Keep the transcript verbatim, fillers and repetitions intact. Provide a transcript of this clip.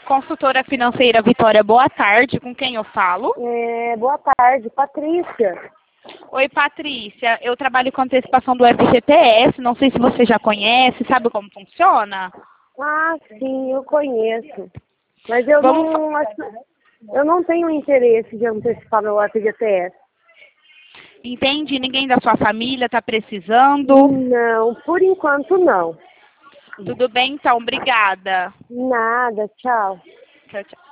Consultora financeira Vitória, boa tarde. Com quem eu falo? É, boa tarde, Patrícia. Oi, Patrícia. Eu trabalho com antecipação do F G T S. Não sei se você já conhece, sabe como funciona? Ah, sim, eu conheço. Mas eu Vamos não acho- eu não tenho interesse de antecipar meu F G T S. Entende? Ninguém da sua família está precisando? Não, por enquanto não. Tudo bem, então. Obrigada. Nada, tchau. Tchau, tchau.